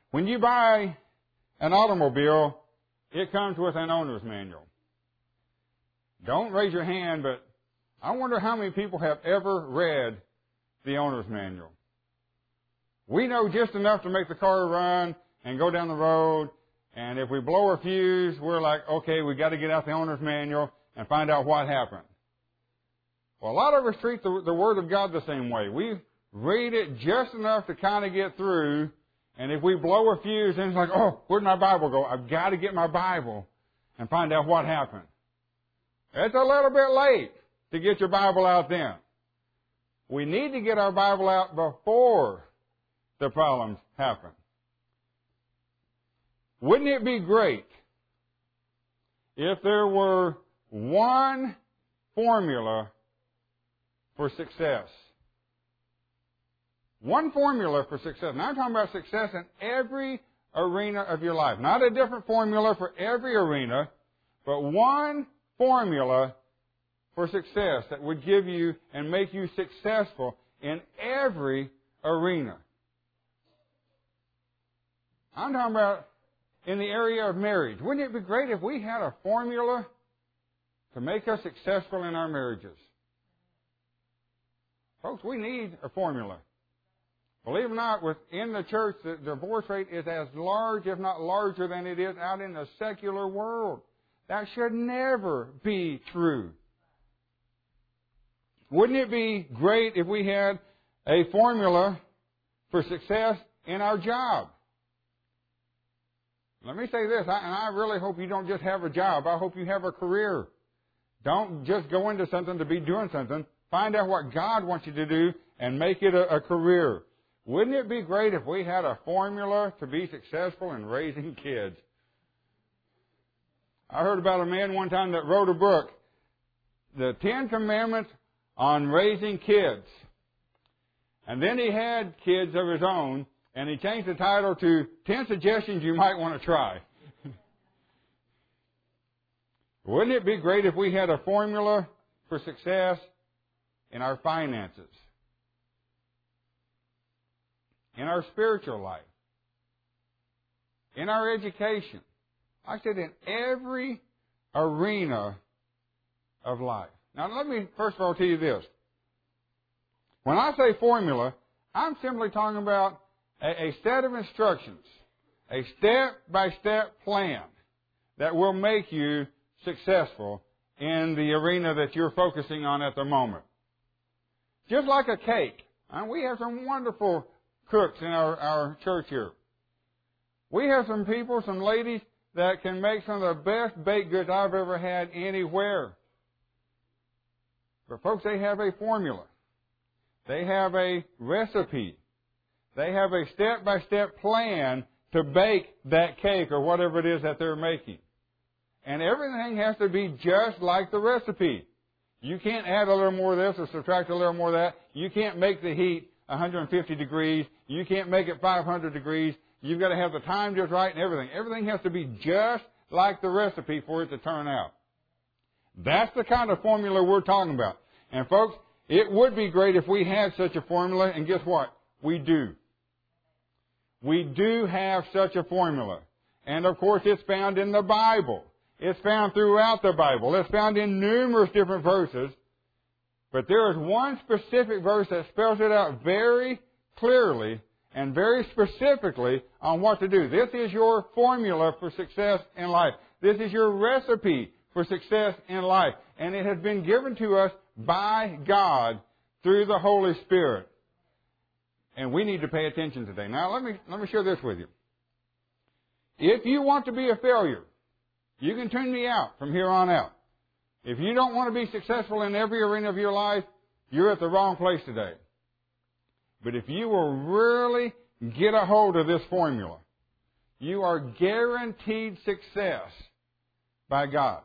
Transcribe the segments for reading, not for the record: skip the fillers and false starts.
When you buy an automobile, it comes with an owner's manual. Don't raise your hand, but I wonder how many people have ever read the owner's manual. We know just enough to make the car run and go down the road, and if we blow a fuse, we're like, okay, we got to get out the owner's manual and find out what happened. Well, a lot of us treat the Word of God the same way. We read it just enough to kind of get through, and if we blow a fuse, then it's like, oh, where'd my Bible go? I've got to get my Bible and find out what happened. It's a little bit late to get your Bible out then. We need to get our Bible out before the problems happen. Wouldn't it be great if there were one formula for success? One formula for success. Now I'm talking about success in every arena of your life. Not a different formula for every arena, but one formula for success that would give you and make you successful in every arena. I'm talking about in the area of marriage. Wouldn't it be great if we had a formula to make us successful in our marriages? Folks, we need a formula. Believe it or not, within the church, the divorce rate is as large, if not larger, than it is out in the secular world. That should never be true. Wouldn't it be great if we had a formula for success in our job? Let me say this, and I really hope you don't just have a job. I hope you have a career. Don't just go into something to be doing something. Find out what God wants you to do and make it a career. Wouldn't it be great if we had a formula to be successful in raising kids? I heard about a man one time that wrote a book, The 10 Commandments on Raising Kids. And then he had kids of his own, and he changed the title to 10 Suggestions You Might Want to Try. Wouldn't it be great if we had a formula for success in our finances, in our spiritual life, in our education? I said in every arena of life. Now let me first of all tell you this. When I say formula, I'm simply talking about a set of instructions, a step-by-step plan that will make you successful in the arena that you're focusing on at the moment. Just like a cake. And we have some wonderful cooks in our church here. We have some people, some ladies, that can make some of the best baked goods I've ever had anywhere. But folks, they have a formula. They have a recipe. They have a step-by-step plan to bake that cake or whatever it is that they're making. And everything has to be just like the recipe. You can't add a little more of this or subtract a little more of that. You can't make the heat 150 degrees. You can't make it 500 degrees. You've got to have the time just right and everything. Everything has to be just like the recipe for it to turn out. That's the kind of formula we're talking about. And folks, it would be great if we had such a formula, and guess what? We do. We do have such a formula. And of course, it's found in the Bible. It's found throughout the Bible. It's found in numerous different verses. But there is one specific verse that spells it out very clearly and very specifically on what to do. This is your formula for success in life. This is your recipe for success in life. And it has been given to us by God through the Holy Spirit. And we need to pay attention today. Now, let me share this with you. If you want to be a failure, you can tune me out from here on out. If you don't want to be successful in every arena of your life, you're at the wrong place today. But if you will really get a hold of this formula, you are guaranteed success by God.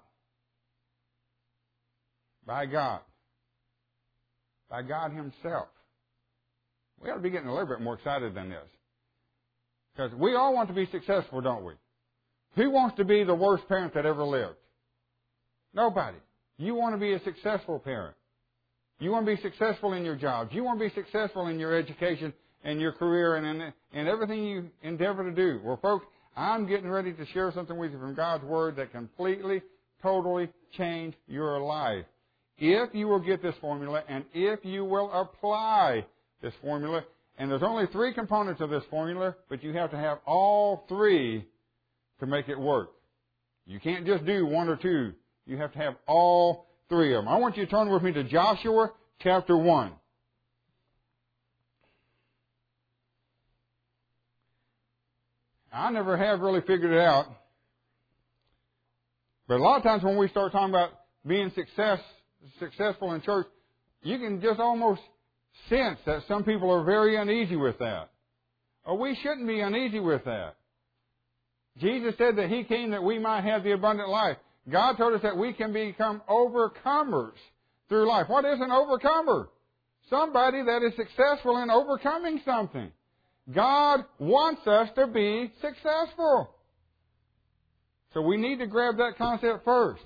By God. By God Himself. We ought to be getting a little bit more excited than this. Because we all want to be successful, don't we? Who wants to be the worst parent that ever lived? Nobody. You want to be a successful parent. You want to be successful in your jobs. You want to be successful in your education in your career and in everything you endeavor to do. Well, folks, I'm getting ready to share something with you from God's Word that completely, totally change your life. If you will get this formula and if you will apply this formula, and there's only 3 components of this formula, but you have to have all 3 to make it work. You can't just do 1 or 2. You have to have all 3 of them. I want you to turn with me to Joshua chapter 1. I never have really figured it out. But a lot of times when we start talking about being successful in church, you can just almost sense that some people are very uneasy with that. Or we shouldn't be uneasy with that. Jesus said that He came that we might have the abundant life. God told us that we can become overcomers through life. What is an overcomer? Somebody that is successful in overcoming something. God wants us to be successful. So we need to grab that concept first.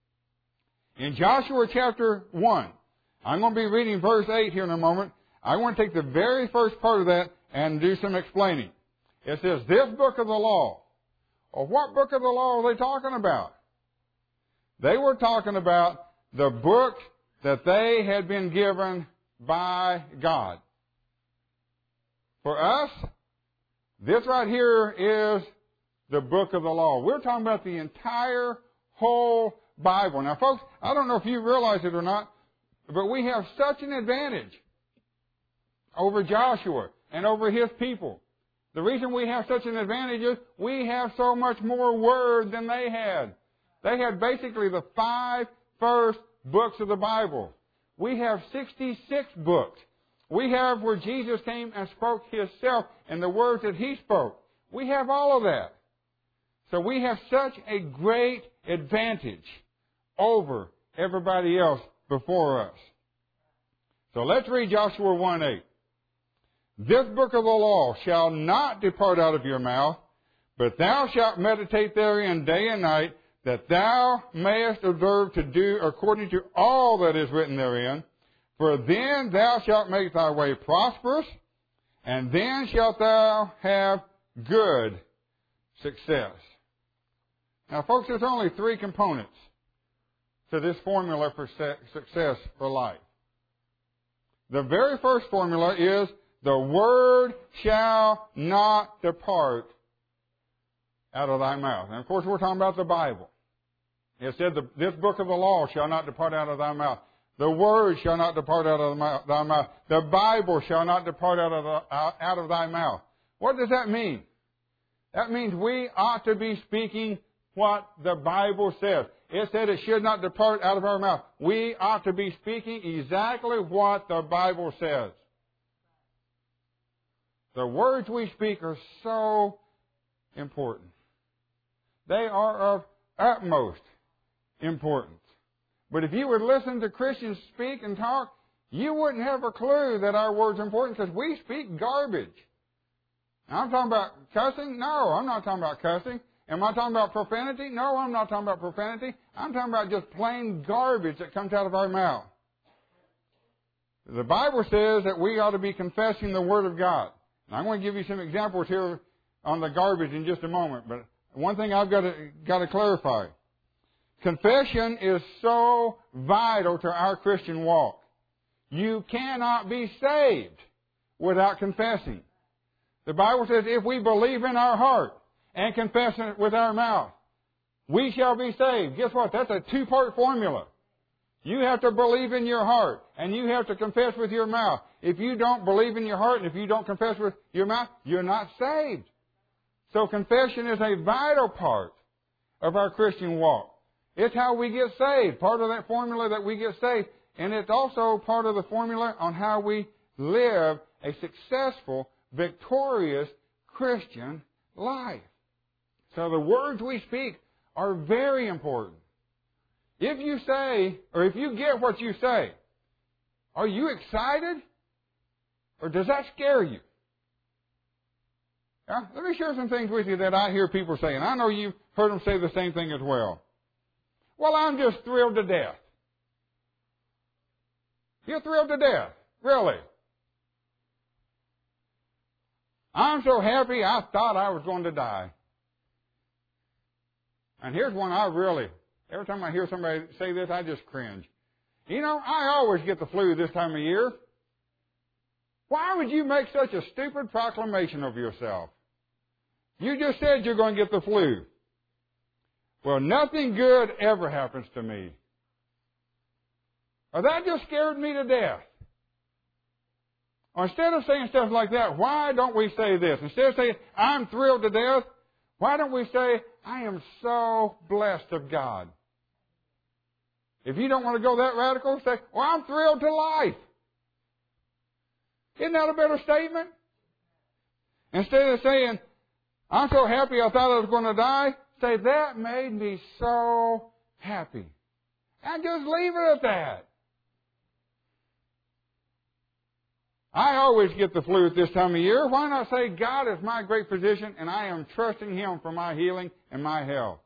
In Joshua chapter 1, I'm going to be reading verse 8 here in a moment. I want to take the very first part of that and do some explaining. It says, this book of the law. Well, what book of the law are they talking about? They were talking about the book that they had been given by God. For us, this right here is the book of the law. We're talking about the entire whole Bible. Now, folks, I don't know if you realize it or not, but we have such an advantage over Joshua and over his people. The reason we have such an advantage is we have so much more word than they had. They had basically the 5 first books of the Bible. We have 66 books. We have where Jesus came and spoke Himself and the words that He spoke. We have all of that. So we have such a great advantage over everybody else before us. So let's read Joshua 1:8. This book of the law shall not depart out of your mouth, but thou shalt meditate therein day and night, that thou mayest observe to do according to all that is written therein. For then thou shalt make thy way prosperous, and then shalt thou have good success. Now, folks, there's only 3 components to this formula for success for life. The very first formula is the word shall not depart out of thy mouth. And, of course, we're talking about the Bible. It said, this book of the law shall not depart out of thy mouth. The word shall not depart out of thy mouth. The Bible shall not depart out of thy mouth. What does that mean? That means we ought to be speaking what the Bible says. It said it should not depart out of our mouth. We ought to be speaking exactly what the Bible says. The words we speak are so important. They are of utmost importance. But if you would listen to Christians speak and talk, you wouldn't have a clue that our words are important because we speak garbage. Now, I'm talking about cussing? No, I'm not talking about cussing. Am I talking about profanity? No, I'm not talking about profanity. I'm talking about just plain garbage that comes out of our mouth. The Bible says that we ought to be confessing the Word of God. Now, I'm going to give you some examples here on the garbage in just a moment, but one thing I've got to clarify. Confession is so vital to our Christian walk. You cannot be saved without confessing. The Bible says if we believe in our heart and confess it with our mouth, we shall be saved. Guess what? That's a 2-part formula. You have to believe in your heart, and you have to confess with your mouth. If you don't believe in your heart, and if you don't confess with your mouth, you're not saved. So confession is a vital part of our Christian walk. It's how we get saved, part of that formula that we get saved, and it's also part of the formula on how we live a successful, victorious Christian life. So the words we speak are very important. If you say, or if you get what you say, are you excited? Or does that scare you? Now, let me share some things with you that I hear people say, and I know you've heard them say the same thing as well. Well, I'm just thrilled to death. You're thrilled to death. Really? I'm so happy I thought I was going to die. And here's one every time I hear somebody say this, I just cringe. You know, I always get the flu this time of year. Why would you make such a stupid proclamation of yourself? You just said you're going to get the flu. Well, nothing good ever happens to me. Or that just scared me to death. Or instead of saying stuff like that, why don't we say this? Instead of saying, I'm thrilled to death, why don't we say, I am so blessed of God? If you don't want to go that radical, say, well, I'm thrilled to life. Isn't that a better statement? Instead of saying, I'm so happy I thought I was going to die, say, that made me so happy. And just leave it at that. I always get the flu at this time of year. Why not say, God is my great physician, and I am trusting Him for my healing and my health?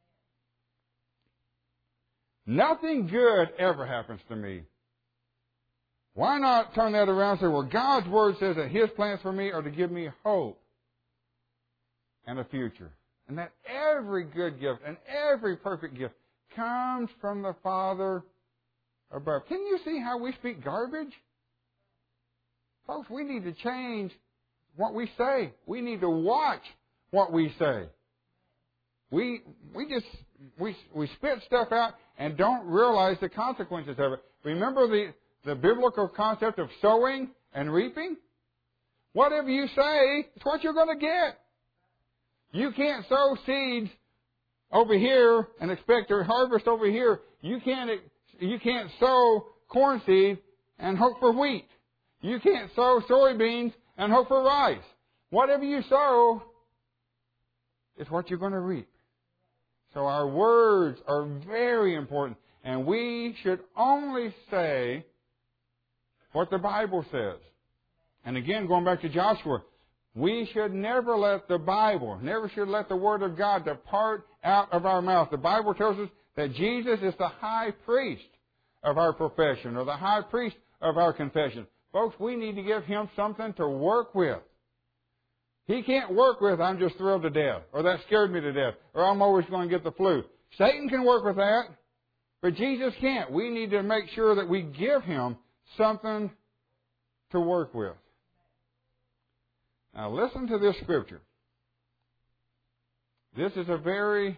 Nothing good ever happens to me. Why not turn that around and say, well, God's Word says that His plans for me are to give me hope and a future. And that every good gift and every perfect gift comes from the Father above. Can you see how we speak garbage? Folks, we need to change what we say. We need to watch what we say. We spit stuff out and don't realize the consequences of it. Remember the biblical concept of sowing and reaping? Whatever you say, it's what you're going to get. You can't sow seeds over here and expect to harvest over here. You can't sow corn seed and hope for wheat. You can't sow soybeans and hope for rice. Whatever you sow is what you're going to reap. So our words are very important. And we should only say what the Bible says. And again, going back to Joshua, we should never let the Bible, never should let the Word of God depart out of our mouth. The Bible tells us that Jesus is the high priest of our profession, or the high priest of our confession. Folks, we need to give Him something to work with. He can't work with, I'm just thrilled to death, or that scared me to death, or I'm always going to get the flu. Satan can work with that, but Jesus can't. We need to make sure that we give Him something to work with. Now listen to this scripture. This is a very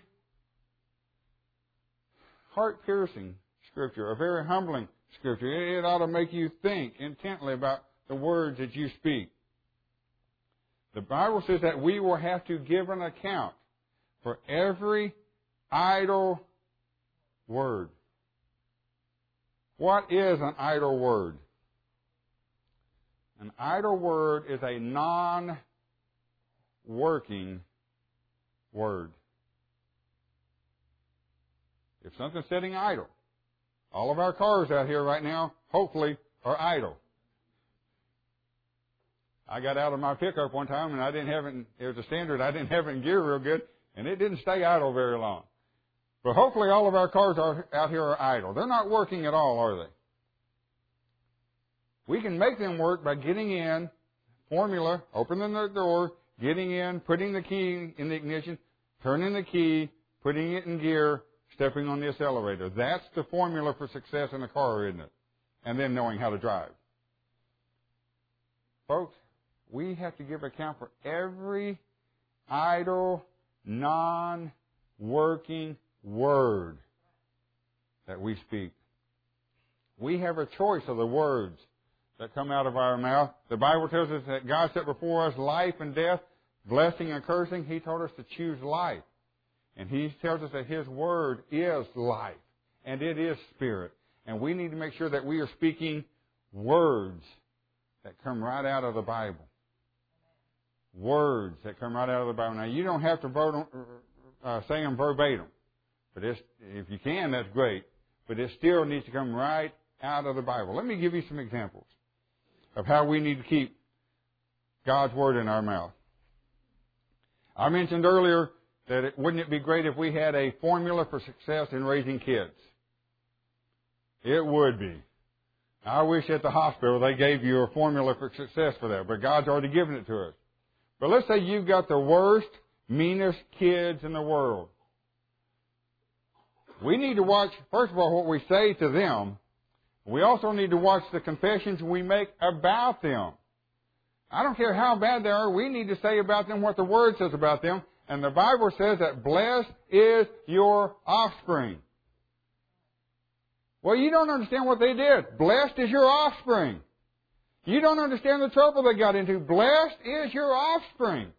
heart-piercing scripture, a very humbling scripture. It ought to make you think intently about the words that you speak. The Bible says that we will have to give an account for every idle word. What is an idle word? An idle word is a non-working word. If something's sitting idle, all of our cars out here right now, hopefully, are idle. I got out of my pickup one time and it was a standard, I didn't have it in gear real good, and it didn't stay idle very long. But hopefully all of our cars out here are idle. They're not working at all, are they? We can make them work by getting in, formula, opening the door, getting in, putting the key in the ignition, turning the key, putting it in gear, stepping on the accelerator. That's the formula for success in a car, isn't it? And then knowing how to drive. Folks, we have to give account for every idle, non-working word that we speak. We have a choice of the words that come out of our mouth. The Bible tells us that God set before us life and death, blessing and cursing. He told us to choose life. And He tells us that His Word is life, and it is spirit. And we need to make sure that we are speaking words that come right out of the Bible. Words that come right out of the Bible. Now, you don't have to say them verbatim. But if you can, that's great. But it still needs to come right out of the Bible. Let me give you some examples of how we need to keep God's Word in our mouth. I mentioned earlier that wouldn't it be great if we had a formula for success in raising kids? It would be. I wish at the hospital they gave you a formula for success for that, but God's already given it to us. But let's say you've got the worst, meanest kids in the world. We need to watch, first of all, what we say to them. We also need to watch the confessions we make about them. I don't care how bad they are, we need to say about them what the Word says about them. And the Bible says that blessed is your offspring. Well, you don't understand what they did. Blessed is your offspring. You don't understand the trouble they got into. Blessed is your offspring.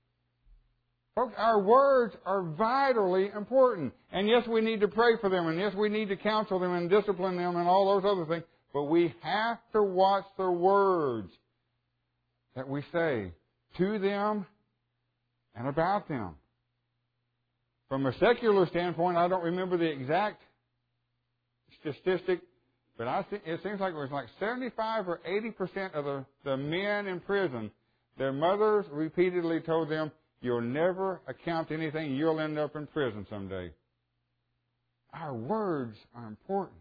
Folks, our words are vitally important. And yes, we need to pray for them. And yes, we need to counsel them and discipline them and all those other things. But we have to watch the words that we say to them and about them. From a secular standpoint, I don't remember the exact statistic, but it seems like it was like 75 or 80% of the men in prison, their mothers repeatedly told them, "You'll never account to anything. You'll end up in prison someday." Our words are important.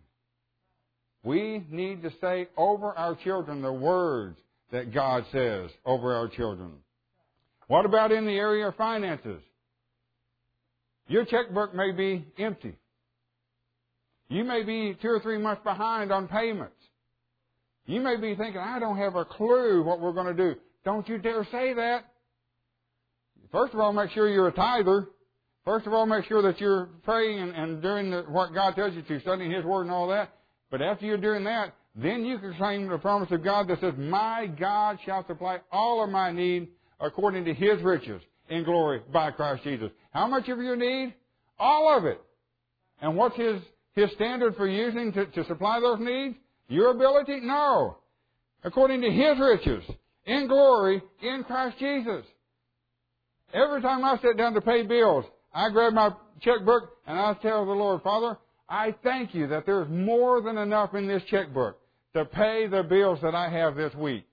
We need to say over our children the words that God says over our children. What about in the area of finances? Your checkbook may be empty. You may be 2 or 3 months behind on payments. You may be thinking, "I don't have a clue what we're going to do." Don't you dare say that. First of all, make sure you're a tither. First of all, make sure that you're praying and doing what God tells you to, studying His Word and all that. But after you're doing that, then you can claim the promise of God that says, "My God shall supply all of my need according to His riches in glory by Christ Jesus." How much of your need? All of it. And what's His standard for using to supply those needs? Your ability? No. According to His riches in glory in Christ Jesus. Every time I sit down to pay bills, I grab my checkbook and I tell the Lord, "Father, I thank you that there's more than enough in this checkbook to pay the bills that I have this week."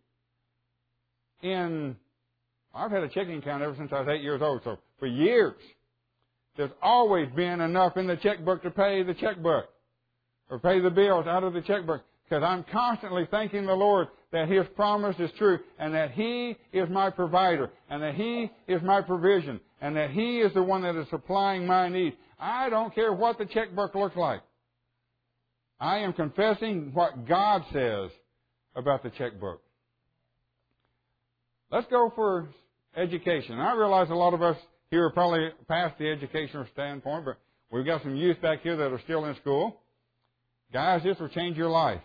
I've had a checking account ever since I was 8 years old, so for years, there's always been enough in the checkbook to pay the checkbook or pay the bills out of the checkbook, because I'm constantly thanking the Lord that His promise is true and that He is my provider and that He is my provision and that He is the one that is supplying my needs. I don't care what the checkbook looks like. I am confessing what God says about the checkbook. Let's go for education. I realize a lot of us here are probably past the educational standpoint, but we've got some youth back here that are still in school. Guys, this will change your life.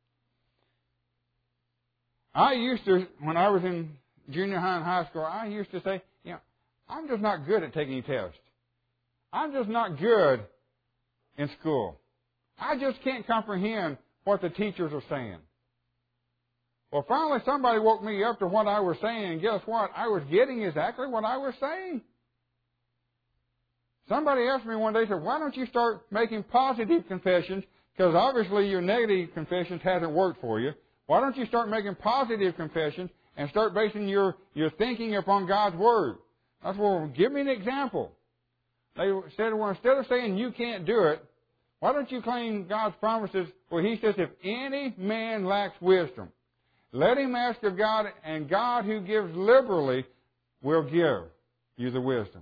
I used to, when I was in junior high and high school, I used to say, I'm just not good at taking tests. I'm just not good in school. I just can't comprehend what the teachers are saying. Well, finally somebody woke me up to what I was saying, and guess what? I was getting exactly what I was saying. Somebody asked me one day, said, "Why don't you start making positive confessions? Because obviously your negative confessions hasn't worked for you. Why don't you start making positive confessions and start basing your thinking upon God's Word?" I said, "Well, give me an example." They said, "Well, instead of saying you can't do it, why don't you claim God's promises where He says, if any man lacks wisdom, let him ask of God, and God who gives liberally will give you the wisdom."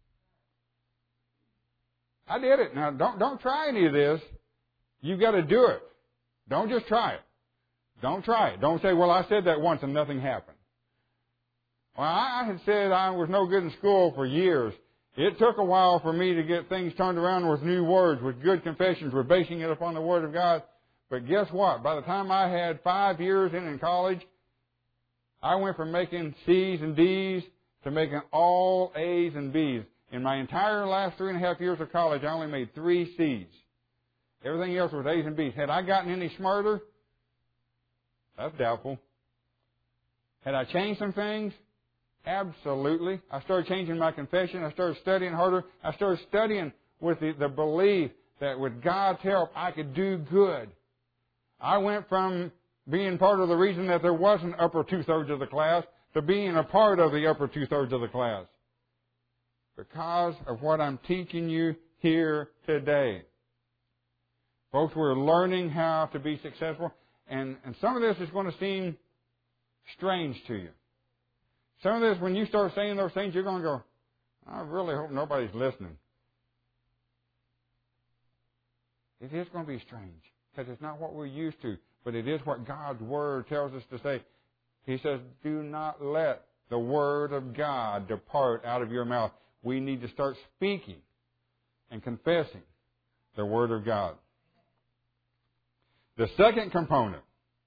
I did it. Now, don't try any of this. You've got to do it. Don't just try it. Don't try it. Don't say, "Well, I said that once and nothing happened." Well, I had said I was no good in school for years. It took a while for me to get things turned around with new words, with good confessions, with basing it upon the Word of God. But guess what? By the time I had 5 years in college, I went from making C's and D's to making all A's and B's. In my entire last 3.5 years of college, I only made 3 C's. Everything else was A's and B's. Had I gotten any smarter? That's doubtful. Had I changed some things? Absolutely. I started changing my confession. I started studying harder. I started studying with the belief that with God's help, I could do good. I went from being part of the reason that there wasn't upper 2/3 of the class to being a part of the upper 2/3 of the class. Because of what I'm teaching you here today. Folks, we're learning how to be successful. And some of this is going to seem strange to you. Some of this, when you start saying those things, you're going to go, I really hope nobody's listening. It is going to be strange because it's not what we're used to, but it is what God's Word tells us to say. He says, do not let the Word of God depart out of your mouth. We need to start speaking and confessing the Word of God. The second component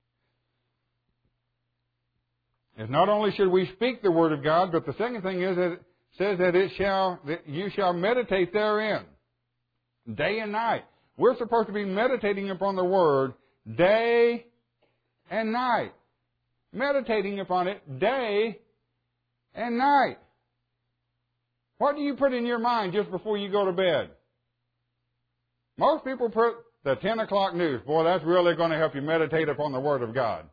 is not only should we speak the Word of God, but the second thing is that it says that you shall meditate therein day and night. We're supposed to be meditating upon the Word day and night. Meditating upon it day and night. What do you put in your mind just before you go to bed? Most people put the 10 o'clock news. Boy, that's really going to help you meditate upon the Word of God.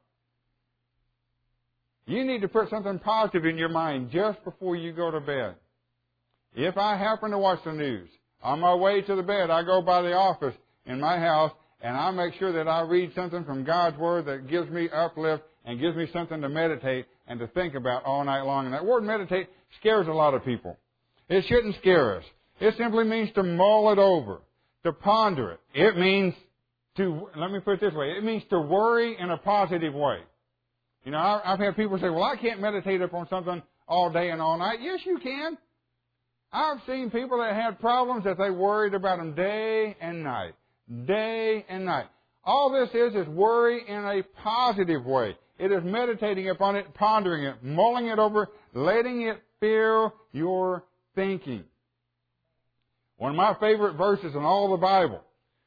You need to put something positive in your mind just before you go to bed. If I happen to watch the news, on my way to the bed, I go by the office in my house and I make sure that I read something from God's Word that gives me uplift and gives me something to meditate and to think about all night long. And that word meditate scares a lot of people. It shouldn't scare us. It simply means to mull it over, to ponder it. It means to, let me put it this way, it means to worry in a positive way. You know, I've had people say, well, I can't meditate upon something all day and all night. Yes, you can. I've seen people that had problems that they worried about them day and night. Day and night. All this is worry in a positive way. It is meditating upon it, pondering it, mulling it over, letting it fill your thinking. One of my favorite verses in all the Bible.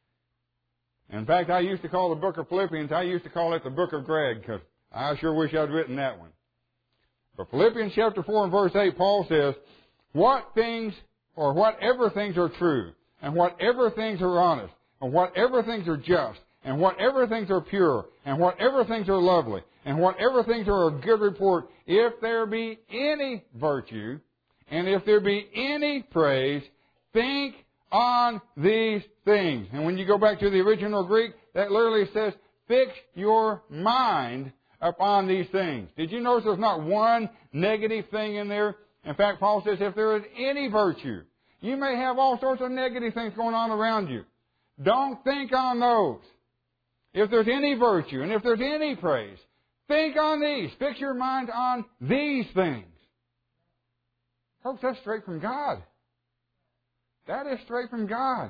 In fact, I used to call the book of Philippians, I used to call it the book of Greg, because I sure wish I'd written that one. But Philippians chapter 4 and verse 8, Paul says, what things or whatever things are true, and whatever things are honest, and whatever things are just, and whatever things are pure, and whatever things are lovely, and whatever things are of good report, if there be any virtue, and if there be any praise, think on these things. And when you go back to the original Greek, that literally says, fix your mind upon these things. Did you notice there's not one negative thing in there? In fact, Paul says if there is any virtue, you may have all sorts of negative things going on around you. Don't think on those. If there's any virtue and if there's any praise, think on these. Fix your mind on these things. Folks, that's straight from God. That is straight from God.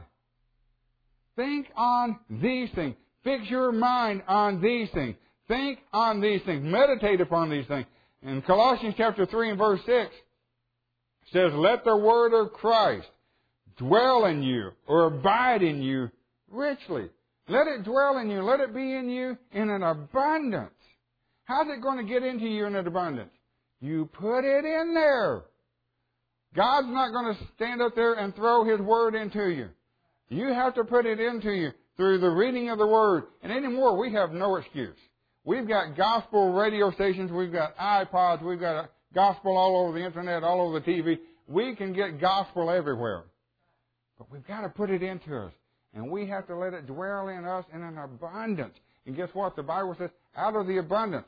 Think on these things. Fix your mind on these things. Think on these things. Meditate upon these things. In Colossians chapter 3 and verse 6, it says, let the word of Christ dwell in you or abide in you richly. Let it dwell in you. Let it be in you in an abundance. How's it going to get into you in an abundance? You put it in there. God's not going to stand up there and throw His Word into you. You have to put it into you through the reading of the Word. And anymore, we have no excuse. We've got gospel radio stations. We've got iPods. We've got gospel all over the Internet, all over the TV. We can get gospel everywhere. But we've got to put it into us. And we have to let it dwell in us in an abundance. And guess what? The Bible says, out of the abundance,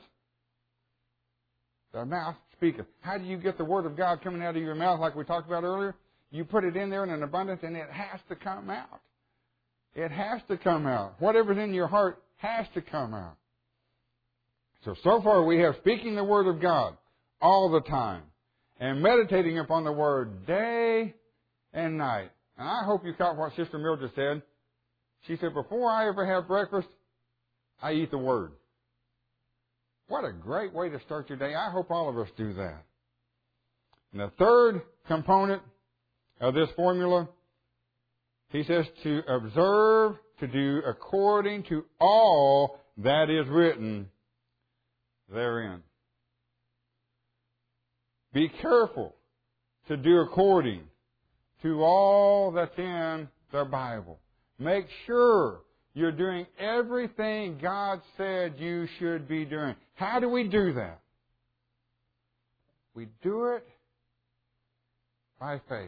the mouth speaketh. How do you get the Word of God coming out of your mouth like we talked about earlier? You put it in there in an abundance and it has to come out. It has to come out. Whatever's in your heart has to come out. So far we have speaking the Word of God all the time and meditating upon the Word day and night. And I hope you caught what Sister Mildred said. She said, before I ever have breakfast, I eat the Word. What a great way to start your day. I hope all of us do that. And the third component of this formula, he says to observe, to do according to all that is written therein. Be careful to do according to all that's in the Bible. Make sure you're doing everything God said you should be doing. How do we do that? We do it by faith.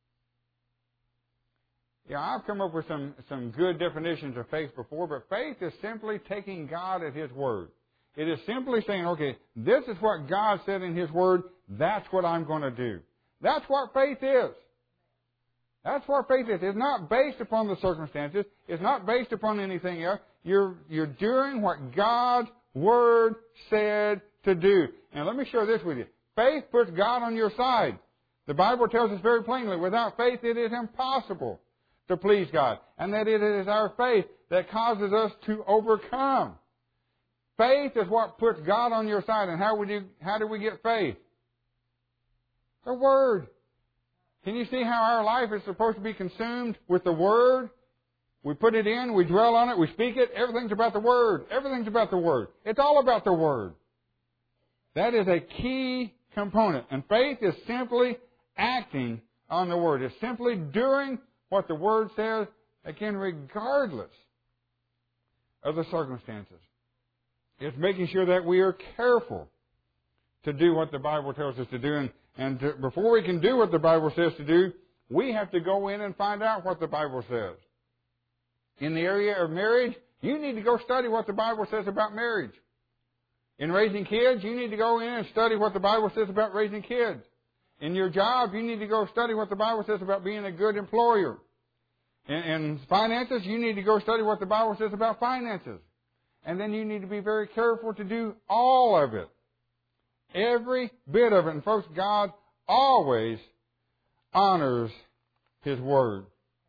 Yeah, I've come up with some good definitions of faith before, but faith is simply taking God at His Word. It is simply saying, okay, this is what God said in His Word. that's what I'm going to do. That's what faith is. That's what faith is. It's not based upon the circumstances. It's not based upon anything else. You're doing what God's Word said to do. And let me share this with you. Faith puts God on your side. The Bible tells us very plainly, without faith it is impossible to please God. And that it is our faith that causes us to overcome. Faith is what puts God on your side. And how do we get faith? The Word. Can you see how our life is supposed to be consumed with the Word? We put it in, we dwell on it, we speak it. Everything's about the Word. Everything's about the Word. It's all about the Word. That is a key component. And faith is simply acting on the Word. It's simply doing what the Word says, again, regardless of the circumstances. It's making sure that we are careful to do what the Bible tells us to do. Before we can do what the Bible says to do, we have to go in and find out what the Bible says. In the area of marriage, you need to go study what the Bible says about marriage. In raising kids, you need to go in and study what the Bible says about raising kids. In your job, you need to go study what the Bible says about being a good employer. In finances, you need to go study what the Bible says about finances. And then you need to be very careful to do all of it. Every bit of it. And folks, God always honors His Word.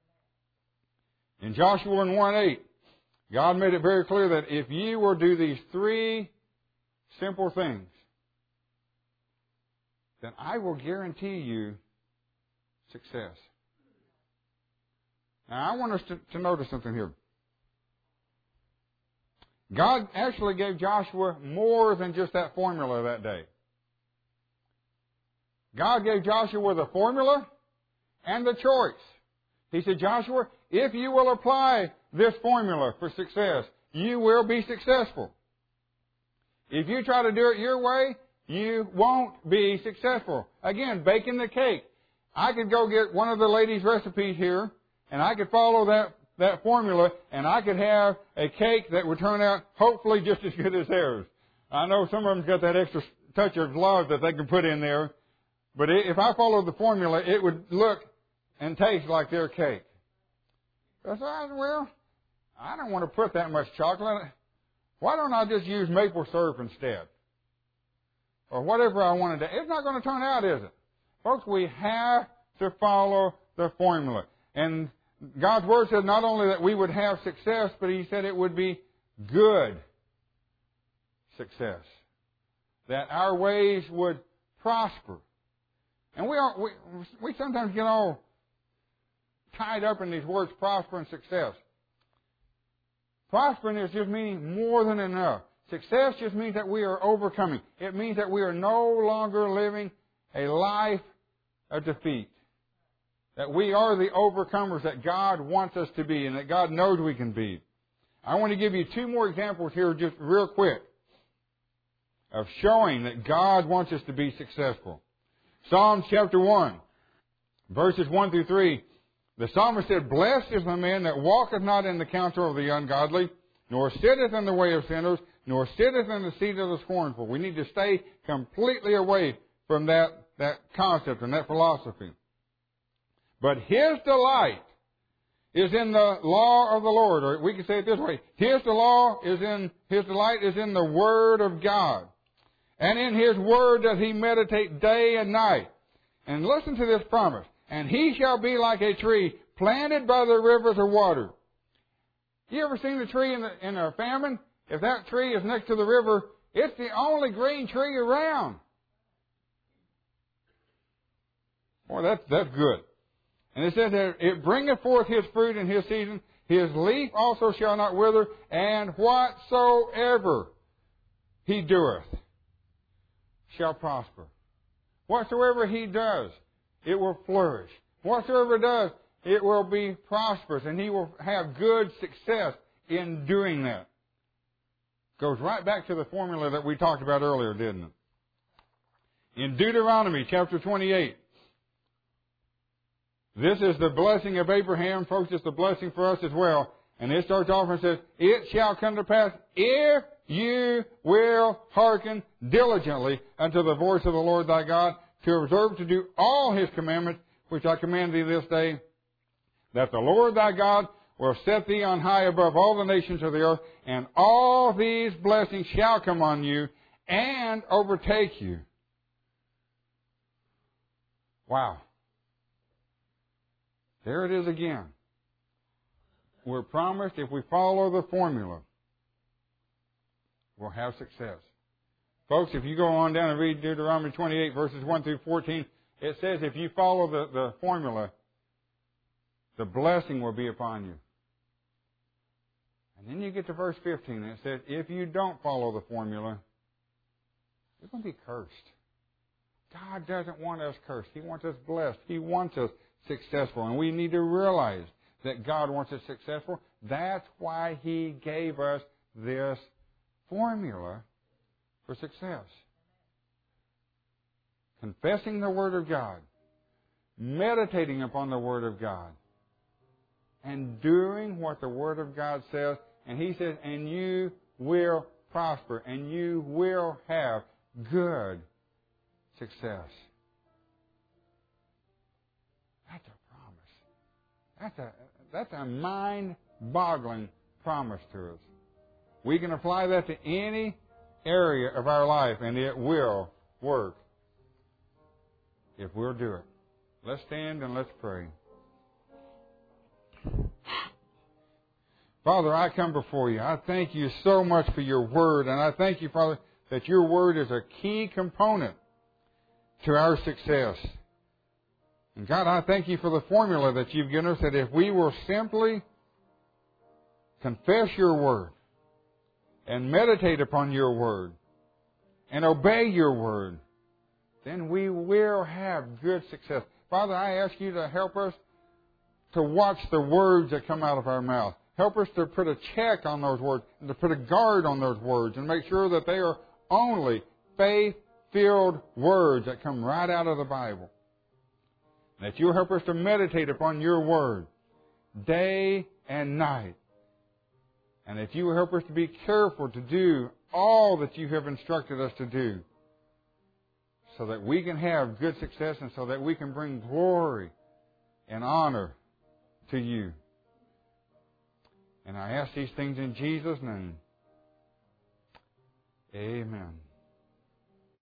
In Joshua 1:8, God made it very clear that if you will do these three simple things, then I will guarantee you success. Now, I want us to notice something here. God actually gave Joshua more than just that formula that day. God gave Joshua the formula and the choice. He said, Joshua, if you will apply this formula for success, you will be successful. If you try to do it your way, you won't be successful. Again, baking the cake. I could go get one of the ladies' recipes here, and I could follow that formula, and I could have a cake that would turn out hopefully just as good as theirs. I know some of them's got that extra touch of love that they can put in there, but if I followed the formula, it would look and taste like their cake. I said, well, I don't want to put that much chocolate. Why don't I just use maple syrup instead? Or whatever I want to do. It's not going to turn out, is it? Folks, we have to follow the formula. And God's Word says not only that we would have success, but He said it would be good success. That our ways would prosper. And we sometimes get all tied up in these words, prosper and success. Prospering is just meaning more than enough. Success just means that we are overcoming. It means that we are no longer living a life of defeat. That we are the overcomers that God wants us to be and that God knows we can be. I want to give you two more examples here just real quick of showing that God wants us to be successful. Psalms chapter 1, verses 1 through 3. The psalmist said, Blessed is the man that walketh not in the counsel of the ungodly, nor sitteth in the way of sinners, nor sitteth in the seat of the scornful. We need to stay completely away from that concept and that philosophy. But his delight is in the law of the Lord. Or we can say it this way. His delight is in the Word of God. And in His Word does he meditate day and night. And listen to this promise. And he shall be like a tree planted by the rivers of water. You ever seen the tree in a famine? If that tree is next to the river, it's the only green tree around. Boy, that's good. And it says that it bringeth forth his fruit in his season. His leaf also shall not wither. And whatsoever he doeth shall prosper. Whatsoever he does, it will flourish. Whatsoever it does, it will be prosperous. And he will have good success in doing that. Goes right back to the formula that we talked about earlier, didn't it? In Deuteronomy chapter 28, this is the blessing of Abraham. Folks, it's the blessing for us as well. And it starts off and says, it shall come to pass if you will hearken diligently unto the voice of the Lord thy God, to observe to do all His commandments, which I command thee this day, that the Lord thy God will set thee on high above all the nations of the earth, and all these blessings shall come on you and overtake you. Wow. There it is again. We're promised if we follow the formula, we'll have success. Folks, if you go on down and read Deuteronomy 28, verses 1 through 14, it says if you follow the formula, the blessing will be upon you. And then you get to verse 15, and it says, if you don't follow the formula, you're going to be cursed. God doesn't want us cursed. He wants us blessed. He wants us successful. And we need to realize that God wants us successful. That's why He gave us this formula for success. Confessing the Word of God, meditating upon the Word of God, and doing what the Word of God says. And He says, and you will prosper, and you will have good success. That's a promise. That's a mind-boggling promise to us. We can apply that to any area of our life, and it will work if we'll do it. Let's stand and let's pray. Father, I come before you. I thank you so much for your Word, and I thank you, Father, that your Word is a key component to our success. And God, I thank you for the formula that you've given us, that if we will simply confess your Word and meditate upon your Word and obey your Word, then we will have good success. Father, I ask you to help us to watch the words that come out of our mouth. Help us to put a check on those words and to put a guard on those words and make sure that they are only faith-filled words that come right out of the Bible. That you'll help us to meditate upon your Word day and night. And that you will help us to be careful to do all that you have instructed us to do, so that we can have good success and so that we can bring glory and honor to you. And I ask these things in Jesus' name. Amen.